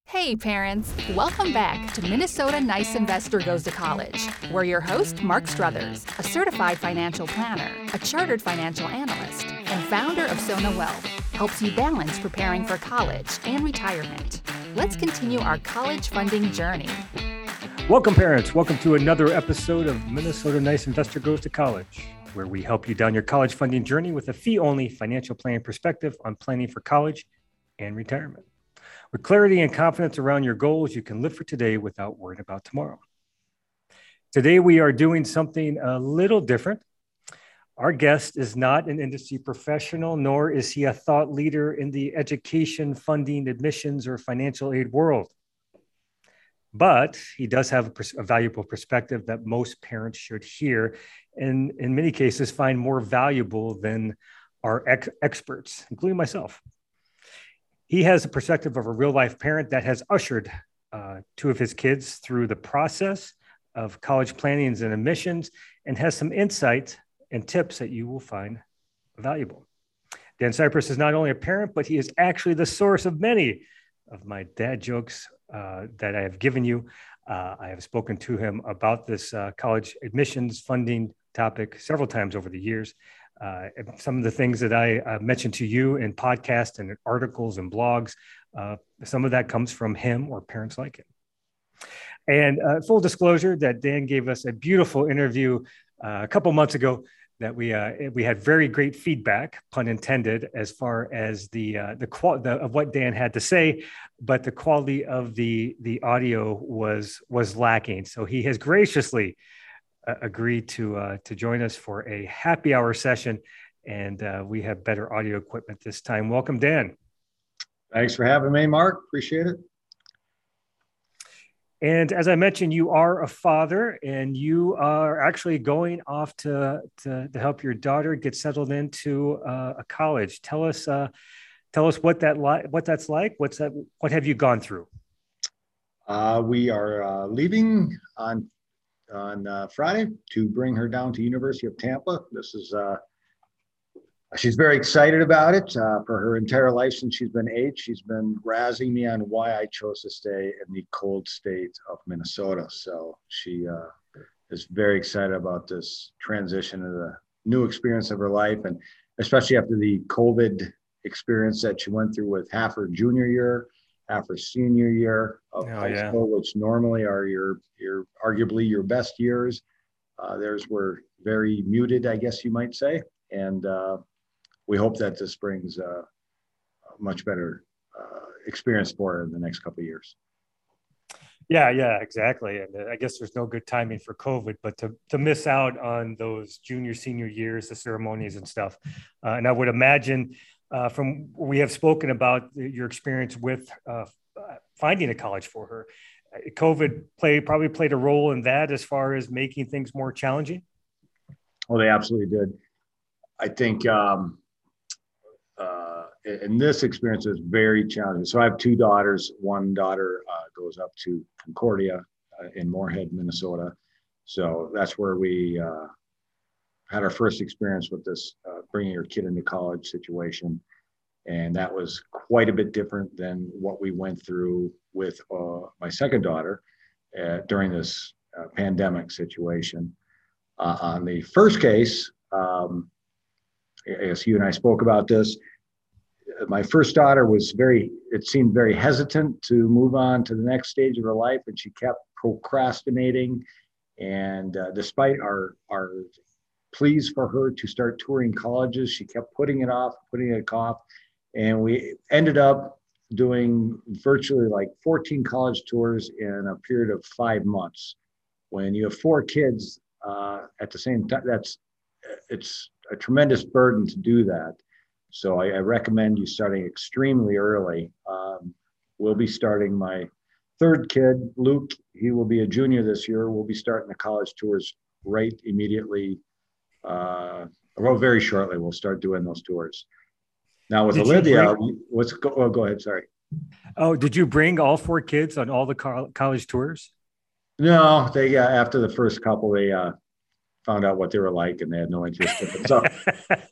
Hey parents, welcome back to Minnesota Nice Investor Goes to College. We're your host, Mark Struthers, a certified financial planner, a chartered financial analyst, and founder of Sona Wealth, helps you balance preparing for college and retirement. Let's continue our college funding journey. Welcome parents, welcome to another episode of Minnesota Nice Investor Goes to College, where we help you down your college funding journey with a fee-only financial planning perspective on planning for college and retirement. With clarity and confidence around your goals, you can live for today without worrying about tomorrow. Today, we are doing something a little different. Our guest is not an industry professional, nor is he a thought leader in the education, funding, admissions, or financial aid world. But he does have a valuable perspective that most parents should hear, and in many cases find more valuable than our experts, including myself. He has a perspective of a real-life parent that has ushered two of his kids through the process of college planning and admissions, and has some insight and tips that you will find valuable. Dan Cypress is not only a parent, but he is actually the source of many of my dad jokes that I have given you. I have spoken to him about this college admissions funding topic several times over the years. Some of the things that I mentioned to you in podcasts and articles and blogs, some of that comes from him or parents like him. And full disclosure that Dan gave us a beautiful interview a couple months ago that we had very great feedback, pun intended, as far as the quality of what Dan had to say, but the quality of the audio was lacking. So he has graciously agreed to join us for a happy hour session, and we have better audio equipment this time. Welcome, Dan. Thanks for having me, Mark. Appreciate it. And as I mentioned, you are a father, and you are actually going off to help your daughter get settled into a college. Tell us what that's like. What have you gone through? We are leaving on Friday to bring her down to University of Tampa. This is she's very excited about it. For her entire life since she's been 8, she's been razzing me on why I chose to stay in the cold state of Minnesota. So she is very excited about this transition to the new experience of her life, and especially after the COVID experience that she went through with half her junior year, half her senior year of high school, which normally are your arguably your best years. Theirs were very muted, I guess you might say. And we hope that this brings a much better experience for her in the next couple of years. Yeah, exactly. And I guess there's no good timing for COVID, but to miss out on those junior, senior years, the ceremonies and stuff. And I would imagine from we have spoken about your experience with finding a college for her, COVID probably played a role in that as far as making things more challenging. Oh, they absolutely did. I think and this experience is very challenging. So I have 2 daughters. One daughter goes up to Concordia in Moorhead, Minnesota. So that's where we had our first experience with this bringing your kid into college situation. And that was quite a bit different than what we went through with my second daughter during this pandemic situation. On the first case, as you and I spoke about this, my first daughter seemed very hesitant to move on to the next stage of her life, and she kept procrastinating. And despite our pleas for her to start touring colleges, she kept putting it off. And we ended up doing virtually like 14 college tours in a period of 5 months. When you have 4 kids at the same time, it's a tremendous burden to do that. So I recommend you starting extremely early. We'll be starting my 3rd kid, Luke. He will be a junior this year. We'll be starting the college tours right immediately. Very shortly, we'll start doing those tours. Now with Olivia, go ahead. Sorry. Oh, did you bring all 4 kids on all the college tours? No, they after the first couple, they found out what they were like, and they had no interest in it. So,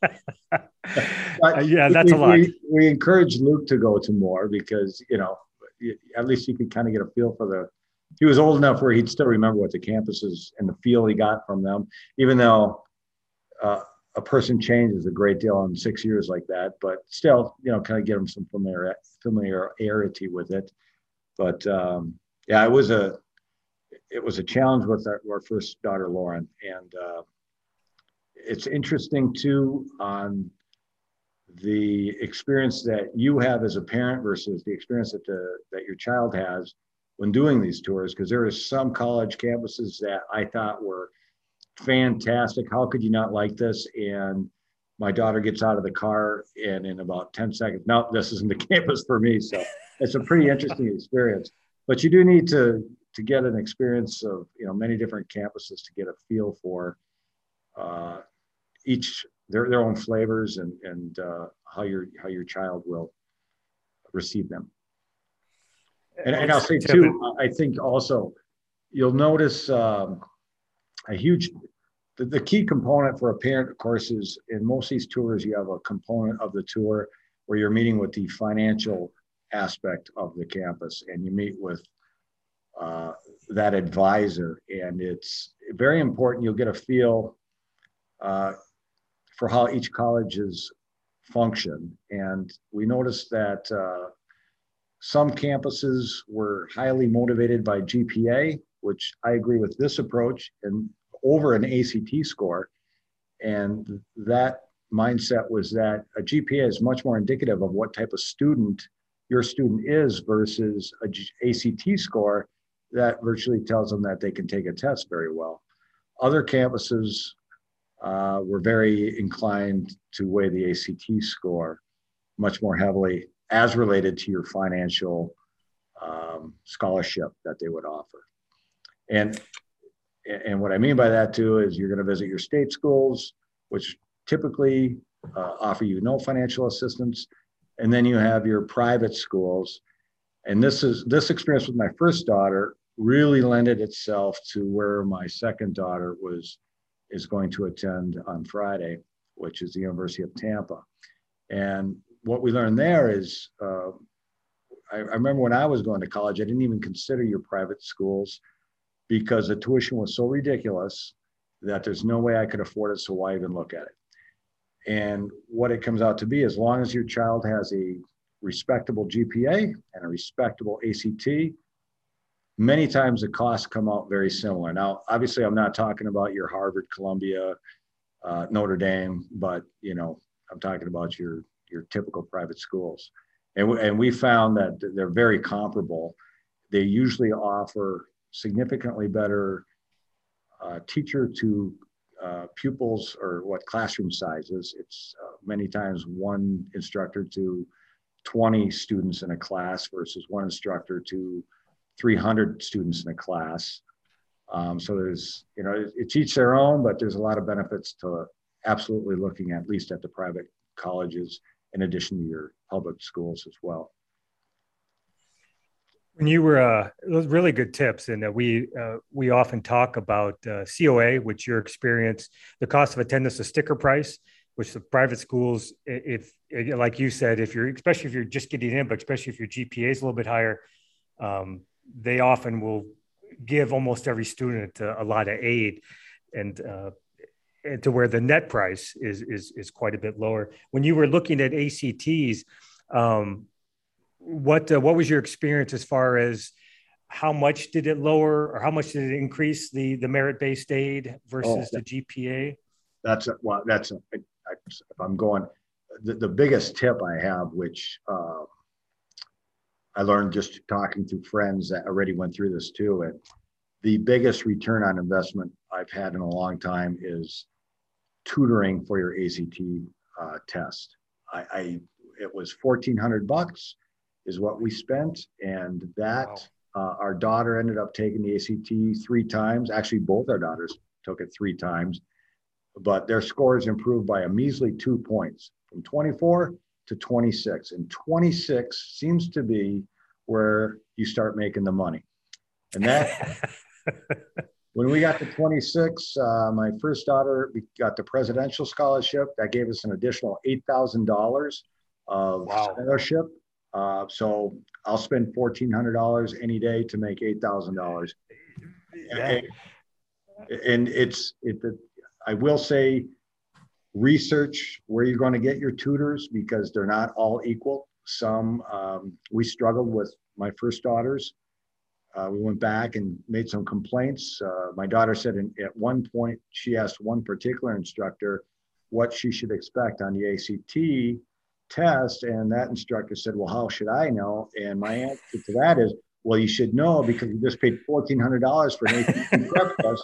that's a lot. We encouraged Luke to go to more because at least you could kind of get a feel for he was old enough where he'd still remember what the campuses and the feel he got from them, even though a person changes a great deal in 6 years like that, but still, kind of get them some familiarity with it. But yeah, it was a challenge with our first daughter, Lauren. And it's interesting too, on the experience that you have as a parent versus the experience that your child has when doing these tours, because there are some college campuses that I thought were fantastic. How could you not like this? And my daughter gets out of the car and in about 10 seconds, no, this isn't the campus for me. So it's a pretty interesting experience, but you do need to get an experience of, many different campuses to get a feel for each their own flavors and how your child will receive them. And I'll say too, I think also you'll notice the key component for a parent, of course, is in most of these tours, you have a component of the tour where you're meeting with the financial aspect of the campus, and you meet with that advisor. And it's very important. You'll get a feel for how each colleges function. And we noticed that some campuses were highly motivated by GPA, which I agree with this approach, and over an ACT score. And that mindset was that a GPA is much more indicative of what type of student your student is versus a ACT score that virtually tells them that they can take a test very well. Other campuses were very inclined to weigh the ACT score much more heavily as related to your financial scholarship that they would offer. And what I mean by that too is you're going to visit your state schools, which typically offer you no financial assistance. And then you have your private schools. And this experience with my first daughter really lended itself to where my second daughter is going to attend on Friday, which is the University of Tampa. And what we learned there is, I remember when I was going to college, I didn't even consider your private schools because the tuition was so ridiculous that there's no way I could afford it, so why even look at it? And what it comes out to be, as long as your child has a respectable GPA and a respectable ACT, many times the costs come out very similar. Now, obviously, I'm not talking about your Harvard, Columbia, Notre Dame, but I'm talking about your typical private schools. And we found that they're very comparable. They usually offer significantly better teacher to pupils or classroom sizes. It's many times one instructor to 20 students in a class versus one instructor to 300 students in a class. So there's, it's each their own, but there's a lot of benefits to absolutely looking at least at the private colleges in addition to your public schools as well. When you were, those really good tips, and we often talk about COA, which your experience, the cost of attendance, a sticker price, which the private schools, if like you said, especially if you're just getting in, but especially if your GPA is a little bit higher, they often will give almost every student a lot of aid, and to where the net price is quite a bit lower. When you were looking at ACTs, what was your experience as far as how much did it lower or how much did it increase the merit-based aid versus the GPA? If I'm going, the biggest tip I have, which I learned just talking to friends that already went through this too. And the biggest return on investment I've had in a long time is tutoring for your ACT test. It was $1,400 is what we spent. And that our daughter ended up taking the ACT 3 times. Actually, both our daughters took it 3 times, but their scores improved by a measly 2 points from 24 to 26. And 26 seems to be where you start making the money. And that, when we got to 26, my first daughter got the presidential scholarship. That gave us an additional $8,000 of scholarship. So I'll spend $1,400 any day to make $8,000. Yeah. And I will say, research where you're going to get your tutors because they're not all equal. Some, we struggled with my first daughters. We went back and made some complaints. My daughter said at one point, she asked one particular instructor what she should expect on the ACT test. And that instructor said, well, how should I know? And my answer to that is, well, you should know because you just paid $1,400 for an ACT prep test.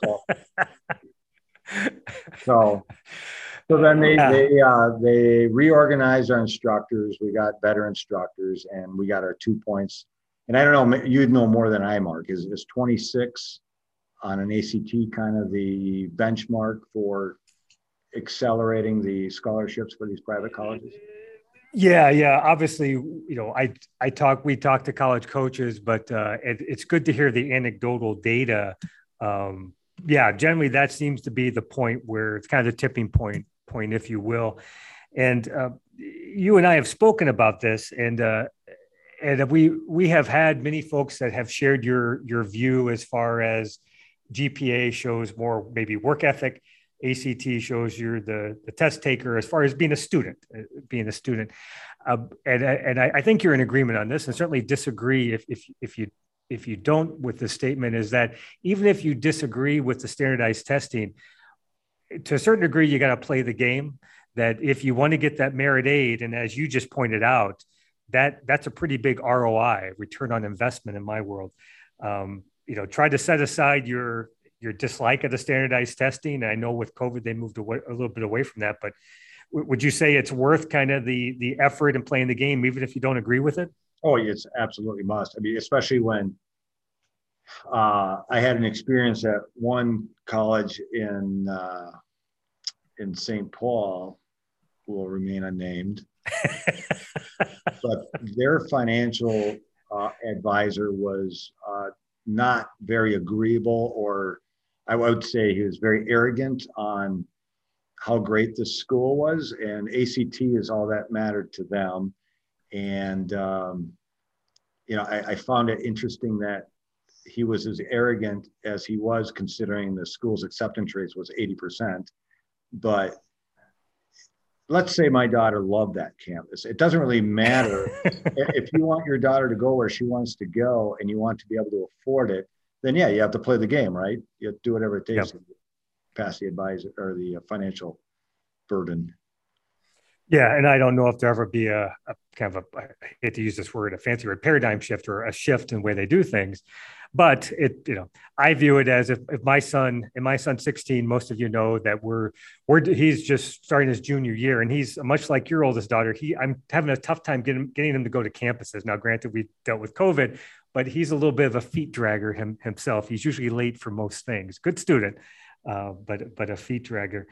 So then they reorganized our instructors. We got better instructors, and we got our 2 points. And I don't know, you'd know more than I, Mark. Is 26 on an ACT kind of the benchmark for accelerating the scholarships for these private colleges? Yeah. Obviously, we talk to college coaches, but it's good to hear the anecdotal data. Generally that seems to be the point where it's kind of the tipping point, if you will. And you and I have spoken about this, and we have had many folks that have shared your view as far as GPA shows more maybe work ethic. ACT shows you're the test taker as far as being a student. And I think you're in agreement on this, and certainly disagree if you don't with the statement, is that even if you disagree with the standardized testing, to a certain degree, you got to play the game. That if you want to get that merit aid, and as you just pointed out, that's a pretty big ROI, return on investment in my world. Try to set aside your dislike of the standardized testing. And I know with COVID, they moved away, a little bit away from that, but would you say it's worth kind of the effort and playing the game, even if you don't agree with it? Oh, it's absolutely must. I mean, especially when I had an experience at one college in St. Paul, who will remain unnamed, but their financial advisor was not very agreeable, or I would say he was very arrogant on how great this school was, and ACT is all that mattered to them. And, I found it interesting that he was as arrogant as he was, considering the school's acceptance rates was 80%. But let's say my daughter loved that campus. It doesn't really matter. If you want your daughter to go where she wants to go and you want to be able to afford it, then yeah, you have to play the game, right? You have to do whatever it takes to pass the advisor or the financial burden. Yeah, and I don't know if there ever be a kind of I hate to use this word, a fancy word, paradigm shift or a shift in the way they do things. But I view it as if my son's 16, most of you know that he's just starting his junior year, and he's much like your oldest daughter. I'm having a tough time getting him to go to campuses. Now, granted, we dealt with COVID, but he's a little bit of a feet dragger himself. He's usually late for most things. Good student, but a feet dragger.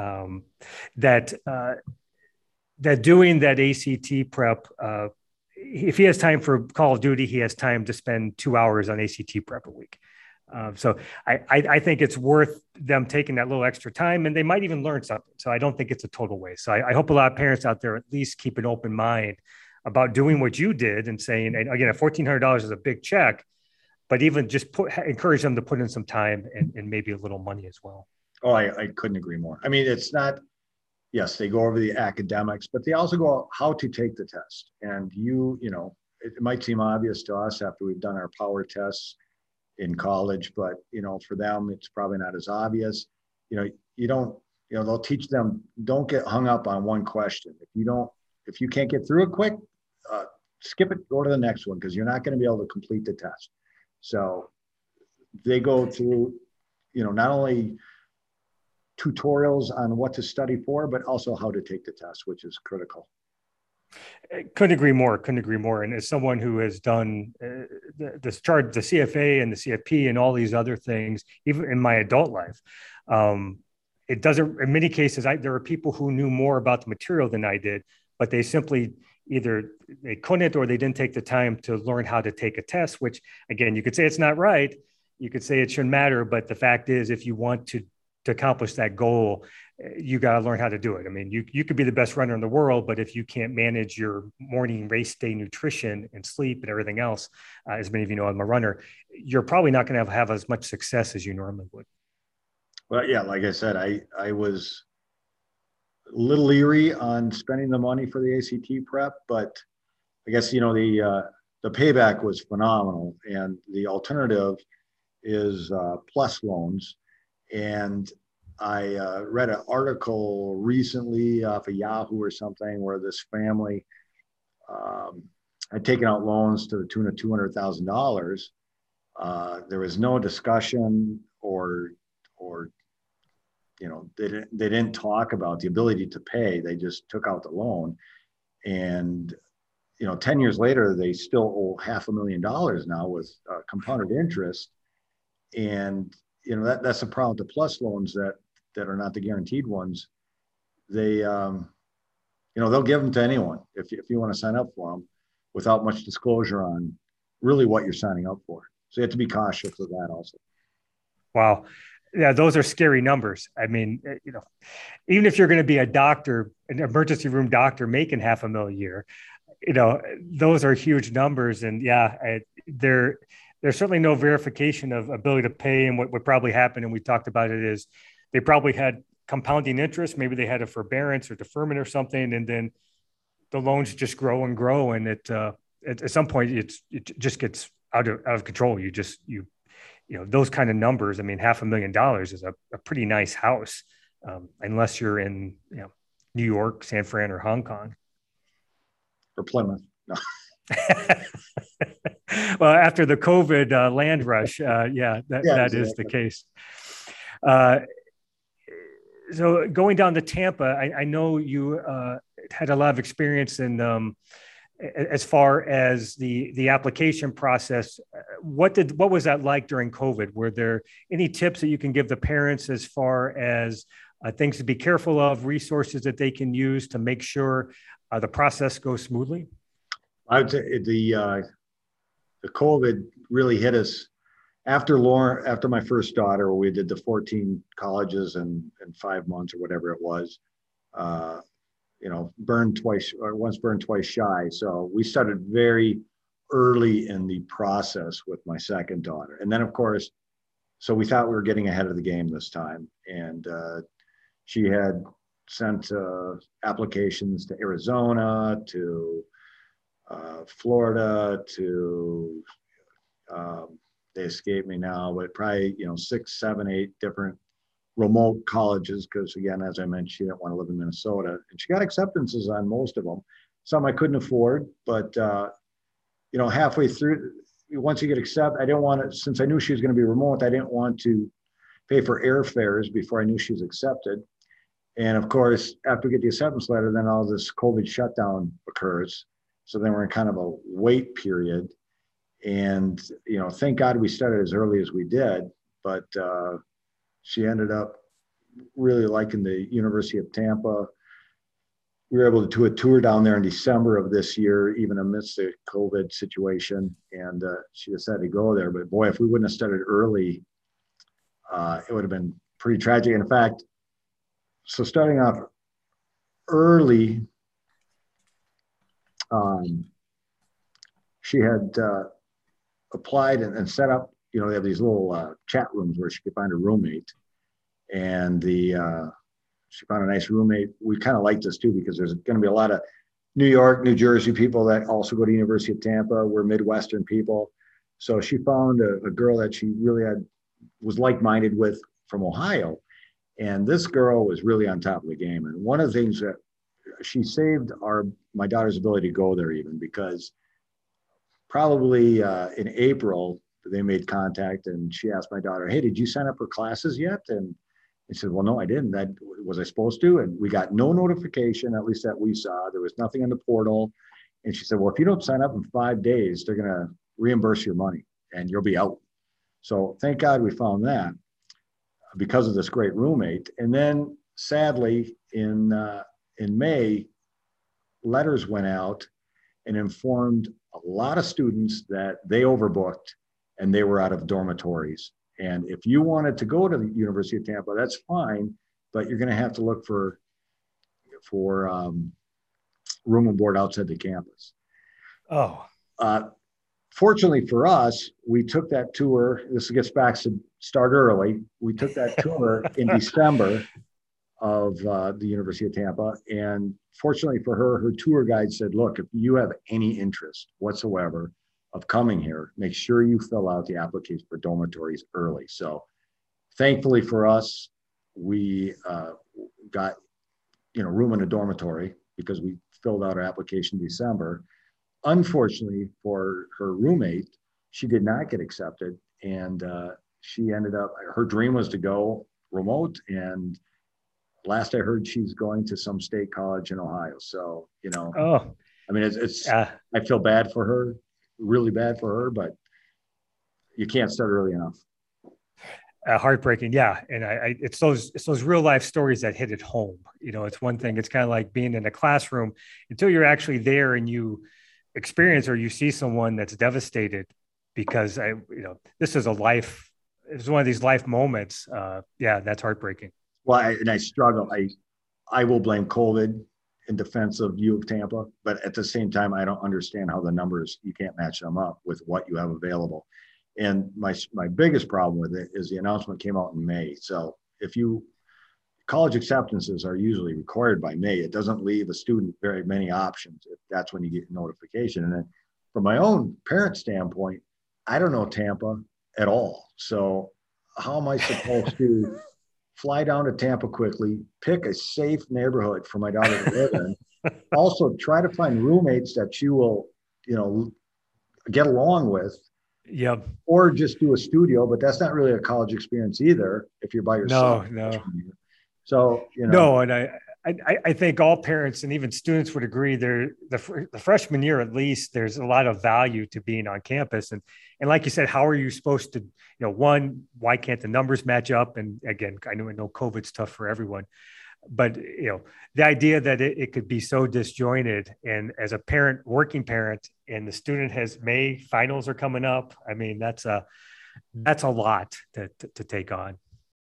That doing that ACT prep, if he has time for Call of Duty, he has time to spend 2 hours on ACT prep a week. So I think it's worth them taking that little extra time, and they might even learn something. So I don't think it's a total waste. So I hope a lot of parents out there at least keep an open mind about doing what you did and saying, and again, $1,400 is a big check, but even just encourage them to put in some time and maybe a little money as well. Oh, I couldn't agree more. I mean, it's not, yes, they go over the academics, but they also go how to take the test. And it might seem obvious to us after we've done our power tests in college, but for them, it's probably not as obvious. They'll teach them, don't get hung up on one question. If you can't get through it quick, skip it, go to the next one, because you're not going to be able to complete the test. So they go through, not only tutorials on what to study for, but also how to take the test, which is critical. Couldn't agree more. And as someone who has done the CFA and the CFP and all these other things, even in my adult life, it doesn't, in many cases, there are people who knew more about the material than I did, but they simply either they couldn't or they didn't take the time to learn how to take a test, which again, you could say it's not right. You could say it shouldn't matter. But the fact is, if you want to to accomplish that goal, you got to learn how to do it. I mean, you could be the best runner in the world, but if you can't manage your morning race day nutrition and sleep and everything else, as many of you know, I'm a runner, you're probably not going to have as much success as you normally would. Well, yeah, like I said, I was a little leery on spending the money for the ACT prep, but I guess, you know, the payback was phenomenal. And the alternative is PLUS loans. And I read an article recently off of Yahoo or something where this family had taken out loans to the tune of $200,000. There was no discussion or you know, they didn't talk about the ability to pay. They just took out the loan, and you know, 10 years later, they still owe $500,000 now with compounded interest. And you know, that's the problem with the PLUS loans that are not the guaranteed ones. They, you know, they'll give them to anyone if you want to sign up for them without much disclosure on really what you're signing up for. So you have to be cautious of that also. Wow. Yeah, those are scary numbers. I mean, you know, even if you're going to be a doctor, an emergency room doctor making $500,000 a year, you know, those are huge numbers. And yeah, there's certainly no verification of ability to pay. And what probably happened, and we talked about it, is they probably had compounding interest. Maybe they had a forbearance or deferment or something, and then the loans just grow and grow. And at some point, it just gets out of control. You know, those kind of numbers. I mean, $500,000 is a pretty nice house, unless you're in, you know, New York, San Fran, or Hong Kong. Or Plymouth. No. Well, after the COVID land rush, that exactly. Is the case. So going down to Tampa, I know you had a lot of experience in as far as the application process. What was that like during COVID? Were there any tips that you can give the parents as far as things to be careful of, resources that they can use to make sure the process goes smoothly? I would say the COVID really hit us after my first daughter. We did the 14 colleges in 5 months or whatever it was. You know, once burned, twice shy. So we started very early in the process with my second daughter. And then, of course, so we thought we were getting ahead of the game this time. And she had sent applications to Arizona, to Florida, to, they escape me now, but probably, you know, 6, 7, 8 different remote colleges, because again, as I mentioned, she didn't want to live in Minnesota, and she got acceptances on most of them. Some I couldn't afford, but you know, halfway through, once you get accepted, I didn't want to, since I knew she was going to be remote, I didn't want to pay for airfares before I knew she was accepted. And of course, after we get the acceptance letter, then all this COVID shutdown occurs. So then we're in kind of a wait period. And, you know, thank God we started as early as we did, but she ended up really liking the University of Tampa. We were able to do a tour down there in December of this year, even amidst the COVID situation. And she decided to go there. But boy, if we wouldn't have started early, it would have been pretty tragic. In fact, so starting off early, she had applied and set up, you know, they have these little chat rooms where she could find a roommate. And she found a nice roommate. We kind of liked this too, because there's going to be a lot of New York, New Jersey people that also go to University of Tampa. We're Midwestern people. So she found a girl that she really was like-minded with from Ohio. And this girl was really on top of the game. And one of the things that she saved my daughter's ability to go there, even because probably in April, they made contact and she asked my daughter, "Hey, did you sign up for classes yet?" And I said, "Well, no, I didn't. Was I supposed to?" And we got no notification, at least that we saw. There was nothing in the portal. And she said, "Well, if you don't sign up in 5 days, they're going to reimburse your money and you'll be out." So thank God we found that because of this great roommate. And then sadly, in May, letters went out and informed a lot of students that they overbooked and they were out of dormitories. And if you wanted to go to the University of Tampa, that's fine, but you're going to have to look for room and board outside the campus. Oh, fortunately for us, we took that tour. This gets back to start early. We took that tour in December of the University of Tampa. And fortunately for her, her tour guide said, look, if you have any interest whatsoever of coming here, make sure you fill out the application for dormitories early. So thankfully for us, we got room in a dormitory because we filled out our application in December. Unfortunately for her roommate, she did not get accepted. And she ended up, her dream was to go remote. And last I heard, she's going to some state college in Ohio. So, oh, I mean, I feel bad for her, really bad for her, but you can't start early enough. Heartbreaking. Yeah. And it's those real life stories that hit it home. It's one thing, it's kind of like being in a classroom until you're actually there and you experience or you see someone that's devastated because this is it's one of these life moments. Yeah, that's heartbreaking. Well, I struggle. I will blame COVID in defense of U of Tampa, but at the same time, I don't understand how the numbers, you can't match them up with what you have available. And my biggest problem with it is the announcement came out in May. So college acceptances are usually required by May. It doesn't leave a student very many options if that's when you get notification. And then from my own parent standpoint, I don't know Tampa at all. So how am I supposed to fly down to Tampa quickly, pick a safe neighborhood for my daughter to live in, also try to find roommates that you will, get along with. Yep. Or just do a studio, but that's not really a college experience either if you're by yourself. No. So, No, and I think all parents and even students would agree the freshman year, at least, there's a lot of value to being on campus. And like you said, how are you supposed to, one, why can't the numbers match up? And again, I know COVID's tough for everyone, but the idea that it could be so disjointed, and as a parent, working parent, and the student has May finals are coming up. I mean, that's a lot to take on.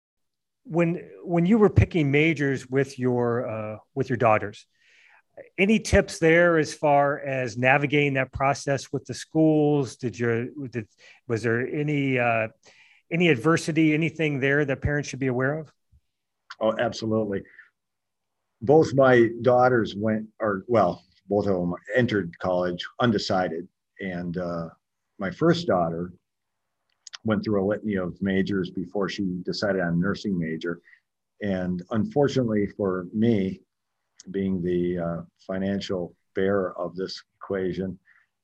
When you were picking majors with your daughters, any tips there as far as navigating that process with the schools? Was there any adversity, anything there that parents should be aware of? Oh, absolutely. Both my daughters both of them entered college undecided. And my first daughter went through a litany of majors before she decided on a nursing major. And unfortunately for me, being the financial bearer of this equation,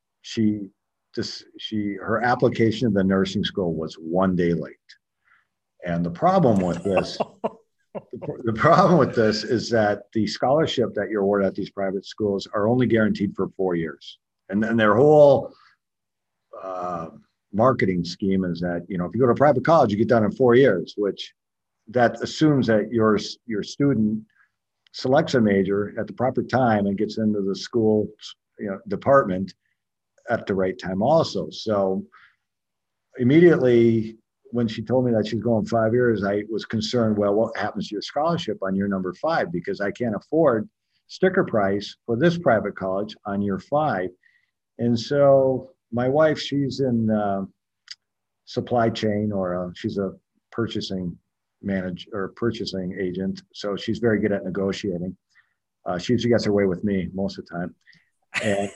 her application to the nursing school was one day late. And the problem with this, is that the scholarship that you're awarded at these private schools are only guaranteed for 4 years. And then their whole marketing scheme is that, if you go to a private college, you get done in 4 years, which that assumes that your student selects a major at the proper time and gets into the school department at the right time also. So immediately when she told me that she's going 5 years, I was concerned, well, what happens to your scholarship on year number 5? Because I can't afford sticker price for this private college on year 5. And so my wife, she's in supply chain, or she's a purchasing agent. So she's very good at negotiating. She usually gets her way with me most of the time. And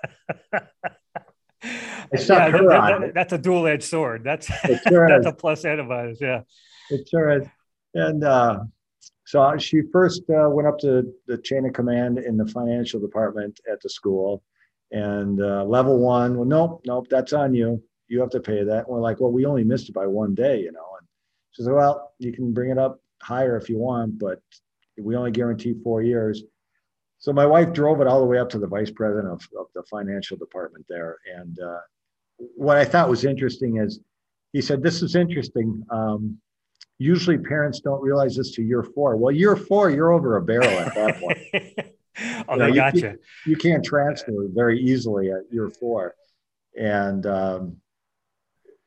that's a dual-edged sword. That's a plus and a minus. Yeah, it sure is. And so she first went up to the chain of command in the financial department at the school, and level 1. Well, nope, that's on you. You have to pay that. And we're like, well, we only missed it by 1 day, And she said, well, you can bring it up higher if you want, but we only guarantee 4 years. So my wife drove it all the way up to the vice president of the financial department there. And what I thought was interesting is he said, this is interesting. Usually parents don't realize this to year 4. Well, year 4, you're over a barrel at that point. They gotcha. You can't transfer very easily at year 4. And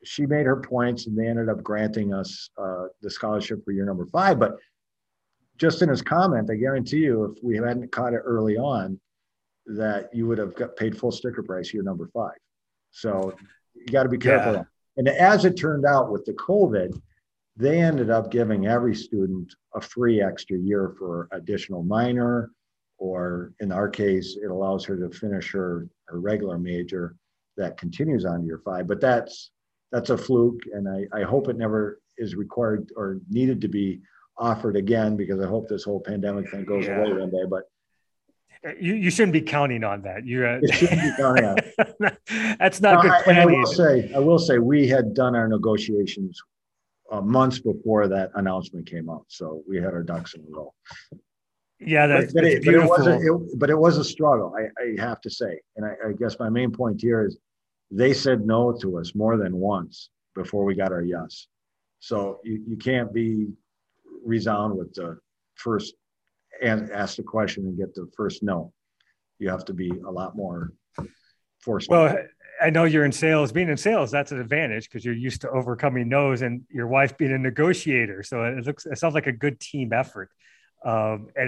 she made her points, and they ended up granting us the scholarship for year number 5. But just in his comment, I guarantee you, if we hadn't caught it early on, that you would have got paid full sticker price year number 5. So you got to be careful. Yeah. And as it turned out with the COVID, they ended up giving every student a free extra year for additional minor, or in our case, it allows her to finish her regular major that continues on to year 5. But that's a fluke, and I hope it never is required or needed to be offered again, because I hope this whole pandemic thing goes away one day. But you shouldn't be counting on that. it shouldn't be counting on it. That's not good planning. I will say we had done our negotiations months before that announcement came out, so we had our ducks in a row. Yeah, that's beautiful. But it was a struggle, I have to say. And I guess my main point here is they said no to us more than once before we got our yes. So you can't be resound with the first and ask the question and get the first no. You have to be a lot more forceful. Well, I know you're in sales. Being in sales, that's an advantage because you're used to overcoming no's, and your wife being a negotiator. So it sounds like a good team effort. And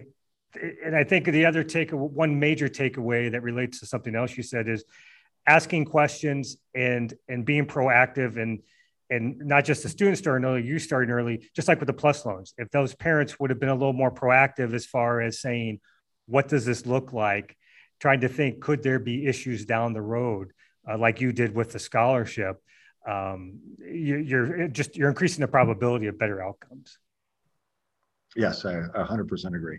I think the other one major takeaway that relates to something else you said is asking questions and being proactive, and not just the students starting early, you starting early, just like with the PLUS loans. If those parents would have been a little more proactive as far as saying, what does this look like? Trying to think, could there be issues down the road, like you did with the scholarship? You're increasing the probability of better outcomes. Yes, I 100% agree.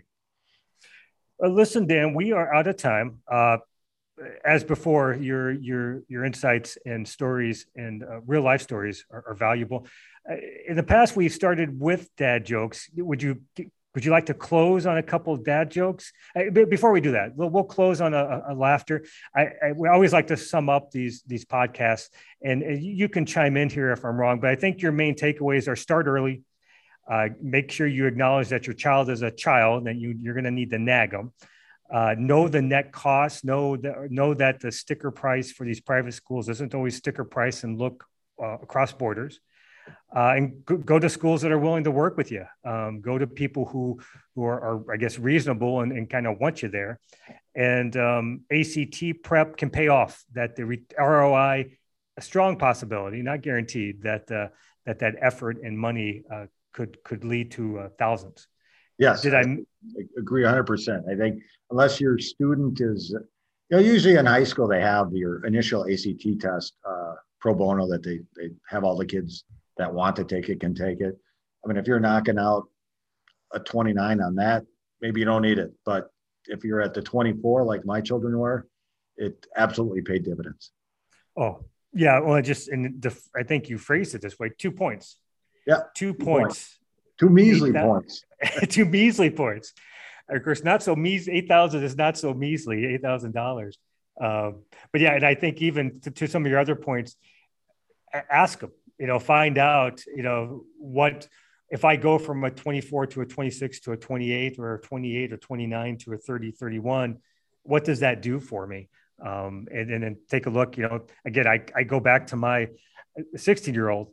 Listen, Dan, we are out of time. As before, your insights and stories and real life stories are valuable. In the past, we started with dad jokes. Would you like to close on a couple of dad jokes? Before we do that, we'll close on a laughter. We always like to sum up these podcasts, and you can chime in here if I'm wrong, but I think your main takeaways are: start early. Make sure you acknowledge that your child is a child, and you're going to need to nag them. Know the net cost. Know that the sticker price for these private schools isn't always sticker price, and look across borders. And go to schools that are willing to work with you. Go to people who are, I guess, reasonable and kind of want you there. And ACT prep can pay off. That the ROI, a strong possibility, not guaranteed, that effort and money could lead to thousands. Yes, I agree 100%. I think unless your student is, usually in high school they have your initial ACT test pro bono that they have all the kids that want to take it can take it. I mean, if you're knocking out a 29 on that, maybe you don't need it. But if you're at the 24, like my children were, it absolutely paid dividends. Oh, yeah. Well, I think you phrased it this way: 2 points. Yeah. 2 points. 2 measly points. 2 measly points. Of course, not so measly. 8,000 is not so measly. $8,000. But yeah, and I think even to some of your other points, ask them. Find out. What if I go from a 24 to a 26 to a 28, or a 28 or 29 to a 30, 31? What does that do for me? And then take a look. Again, I go back to my 16-year-old.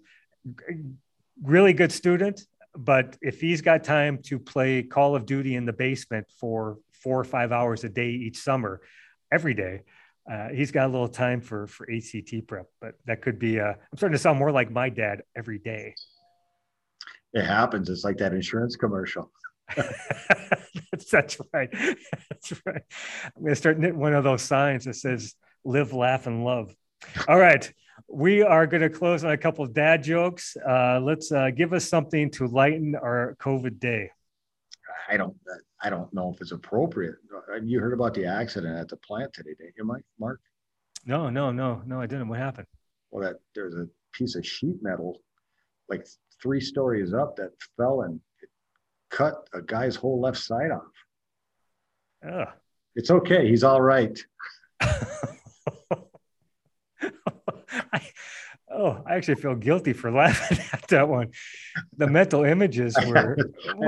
Really good student, but if he's got time to play Call of Duty in the basement for 4 or 5 hours a day each summer, every day, he's got a little time for ACT prep. But that could be I'm starting to sound more like my dad every day. It happens. It's like that insurance commercial. That's right. That's right. I'm going to start knitting one of those signs that says "Live, Laugh, and Love." All right. We are going to close on a couple of dad jokes. Let's give us something to lighten our COVID day. I don't know if it's appropriate. You heard about the accident at the plant today, didn't you, Mark? No, I didn't. What happened? Well, there's a piece of sheet metal, like 3 stories up, that fell and it cut a guy's whole left side off. Ugh. It's okay. He's all right. I actually feel guilty for laughing at that one. The mental images were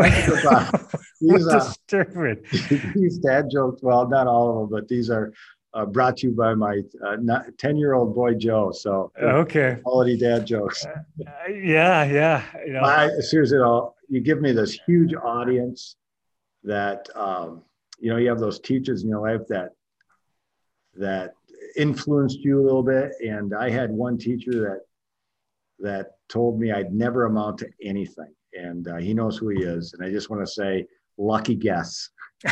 disturbing. These dad jokes, well, not all of them, but these are brought to you by my 10-year-old boy, Joe. So Okay. quality dad jokes. Yeah. Seriously, you give me this huge audience that, you have those teachers in your life that influenced you a little bit. And I had one teacher that told me I'd never amount to anything. And he knows who he is. And I just want to say, lucky guess.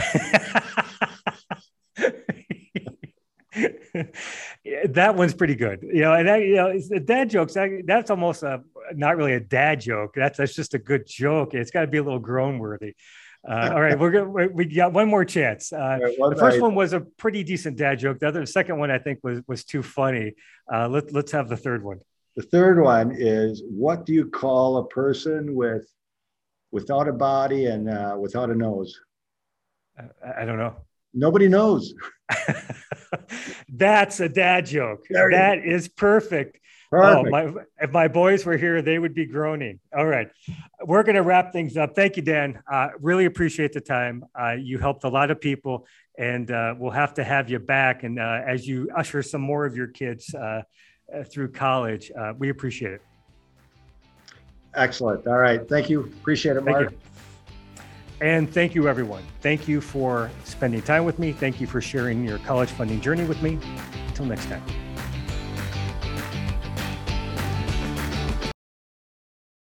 That one's pretty good. It's the dad jokes. That's almost not really a dad joke. That's just a good joke. It's got to be a little groan worthy. All right, we got one more chance. The first one was a pretty decent dad joke. The second one I think was too funny. Let's have the third one. The third one is, what do you call a person without a body and without a nose? I don't know. Nobody knows. That's a dad joke. That is perfect. Perfect. If my boys were here, they would be groaning. All right. We're going to wrap things up. Thank you, Dan. Really appreciate the time. You helped a lot of people, and we'll have to have you back. And as you usher some more of your kids through college, we appreciate it. Excellent. All right. Thank you. Appreciate it, Mark. Thank you. And thank you, everyone. Thank you for spending time with me. Thank you for sharing your college funding journey with me. Until next time.